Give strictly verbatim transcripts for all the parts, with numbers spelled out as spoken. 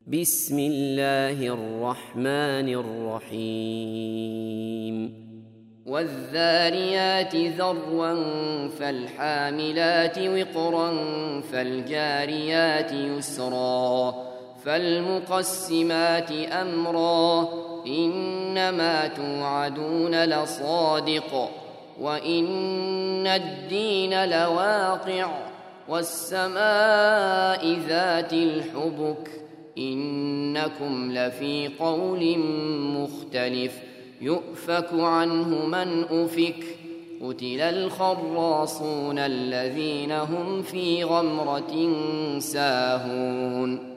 بسم الله الرحمن الرحيم والذاريات ذروا فالحاملات وقرا فالجاريات يسرا فالمقسمات أمرا إنما توعدون لصادق وإن الدين لواقع والسماء ذات الحبك إنكم لفي قول مختلف يؤفك عنه من أفك قتل الخراصون الذين هم في غمرة ساهون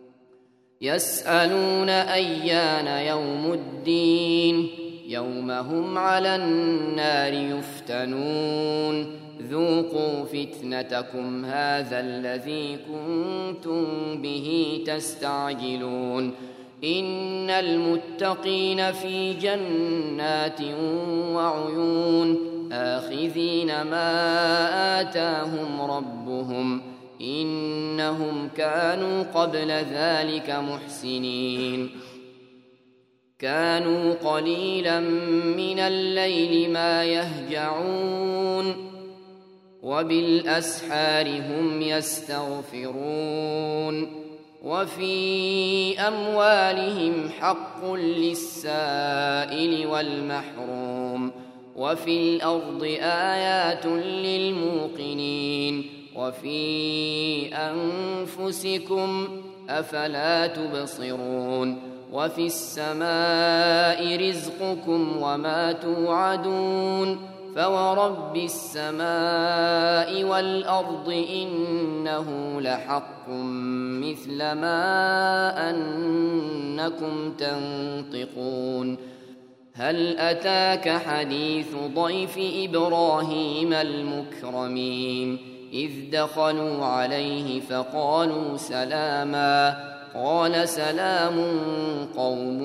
يسألون أيان يوم الدين يوم هم على النار يفتنون ذوقوا فتنتكم هذا الذي كنتم به تستعجلون إن المتقين في جنات وعيون آخذين ما آتاهم ربهم إنهم كانوا قبل ذلك محسنين كانوا قليلا من الليل ما يهجعون وبالأسحار هم يستغفرون وفي أموالهم حق للسائل والمحروم وفي الأرض آيات للموقنين وفي أنفسكم أفلا تبصرون وفي السماء رزقكم وما توعدون فورب السماء والأرض إنه لحق مثل ما أنكم تنطقون هل أتاك حديث ضيف إبراهيم المكرمين إذ دخلوا عليه فقالوا سلاما قال سلام قوم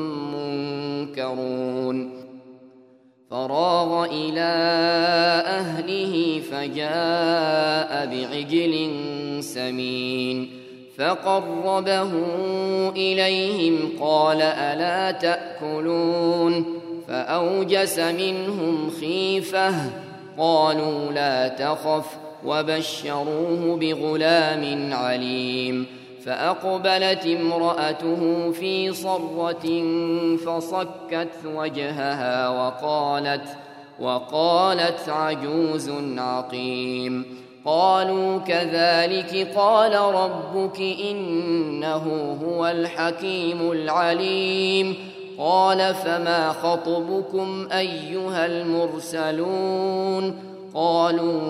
منكرون فراغ إلى أهله فجاء بعجل سمين فقربه إليهم قال ألا تأكلون فأوجس منهم خيفة قالوا لا تخف وبشروه بغلام عليم فأقبلت امرأته في صرة فصكت وجهها وقالت وقالت عجوز عقيم قالوا كذلك قال ربك إنه هو الحكيم العليم قال فما خطبكم أيها المرسلون قالوا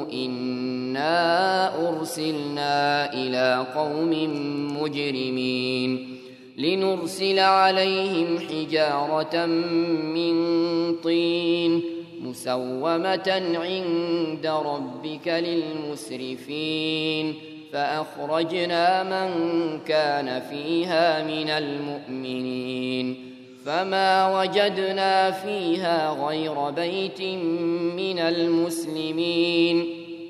إنا أرسلنا إلى قوم مجرمين لنرسل عليهم حجارة من طين مسومة عند ربك للمسرفين فأخرجنا من كان فيها من المؤمنين فما وجدنا فيها غير بيت من المسلمين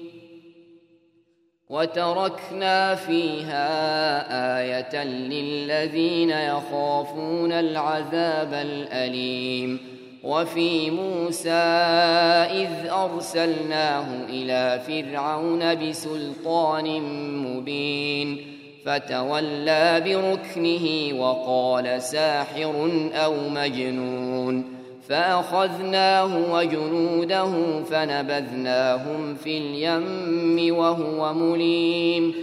وتركنا فيها آية للذين يخافون العذاب الأليم وفي موسى إذ أرسلناه إلى فرعون بسلطان مبين فتولى بركنه وقال ساحر أو مجنون فأخذناه وجنوده فنبذناهم في اليم وهو مليم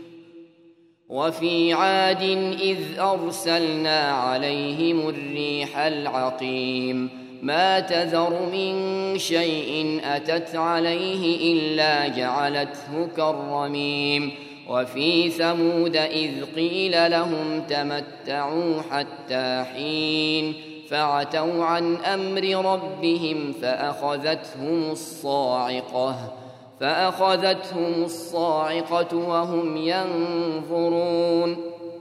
وفي عاد إذ أرسلنا عليهم الريح العقيم ما تذر من شيء أتت عليه إلا جعلته كالرميم وفي ثمود إذ قيل لهم تمتعوا حتى حين فعتوا عن أمر ربهم فأخذتهم الصاعقة فأخذتهم الصاعقة وهم ينظرون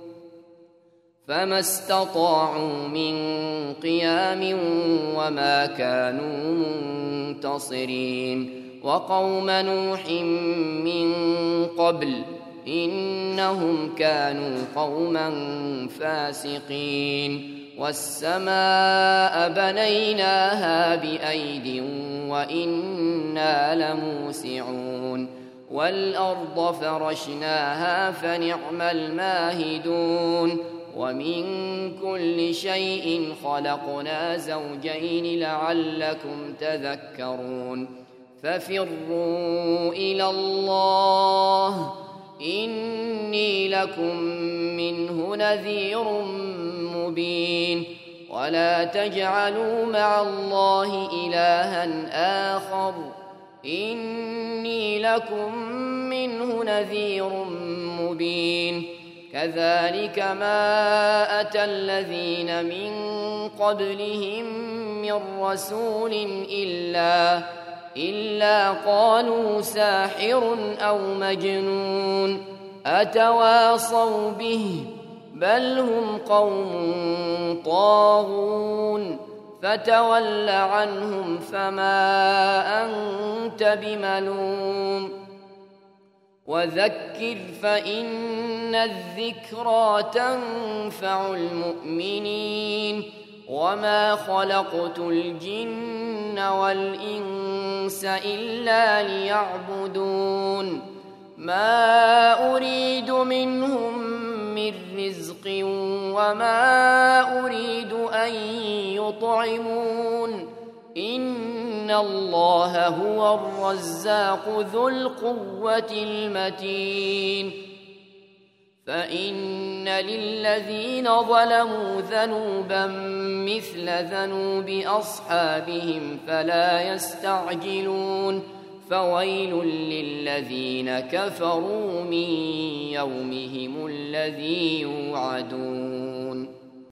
فما استطاعوا من قيام وما كانوا منتصرين وقوم نوح من قبل إنهم كانوا قوما فاسقين والسماء بنيناها بأيد وإنا لموسعون والأرض فرشناها فنعم الماهدون ومن كل شيء خلقنا زوجين لعلكم تذكرون ففروا إلى الله إني لكم منه نذير مبين ولا تجعلوا مع الله إلها آخر إني لكم منه نذير مبين كذلك ما أتى الذين من قبلهم من رسول إلا إلا قالوا ساحر أو مجنون أتواصوا به بل هم قوم طاغون فتول عنهم فما أنت بملوم وذكر فإن الذكرى تنفع المؤمنين وما خلقت الجن والإنس إلا ليعبدون ما أريد منهم من رزق وما أريد أن يطعمون إن الله هو الرزاق ذو القوة المتين فإن للذين ظلموا ذنوبا مثل ذنوب أصحابهم فلا يستعجلون فويل للذين كفروا من يومهم الذي يوعدون